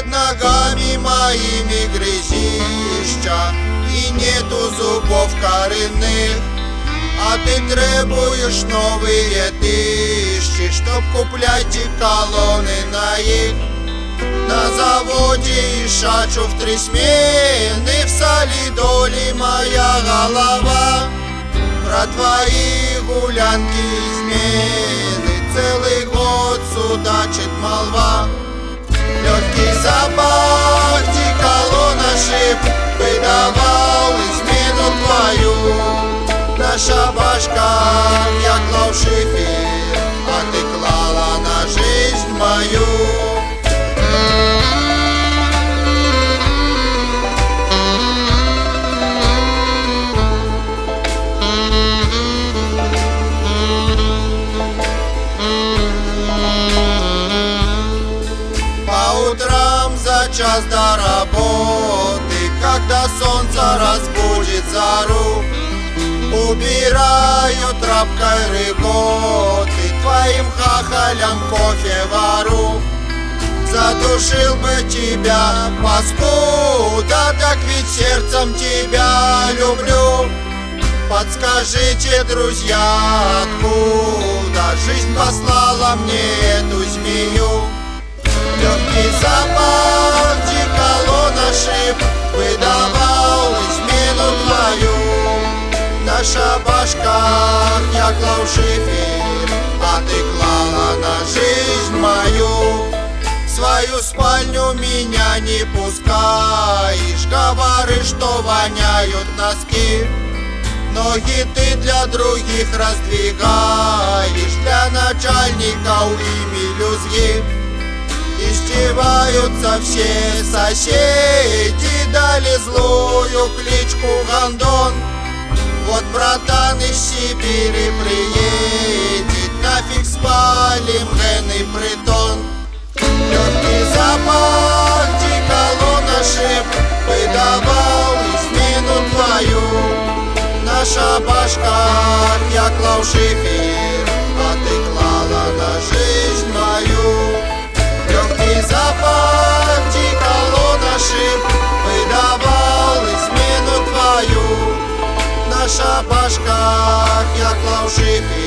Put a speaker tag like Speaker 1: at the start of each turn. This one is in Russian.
Speaker 1: Под ногами моими грязища, и нету зубов коренных, а ты требуешь новые тысячи, чтоб куплять и колонны на их. На заводе ишачу в 3 смены, в солидоле моя голова. Про твои гулянки измены целый год судачит молва. Легкий запах деколона шип выдавал измену твою. На шабашках я клал шифер, а ты клала на жизнь мою. Утром за час до работы, когда солнце разбудит зару, убираю тряпкой рыготы, твоим хахалям кофе вару. Задушил бы тебя, паскуда, так ведь сердцем тебя люблю. Подскажите, друзья, откуда жизнь послала мне эту змею? Легкий запах деколона шип выдавал измену твою. На шабашках я клал шифер, а ты клала на жизнь мою. В свою спальню меня не пускаешь, говоришь, что воняют носки. Ноги ты для других раздвигаешь, для начальников и мелюзги. Издеваются все соседи, дали злую кличку Гондон. Вот братан из Сибири приедет, нафиг спалим генный притон. Легкий запах деколона шип выдавал измену твою. На шабашках я клал шифер, а ты клала на жизнь мою. Легкий запах деколона шип выдавал измену твою. На шабашках я клал шифер,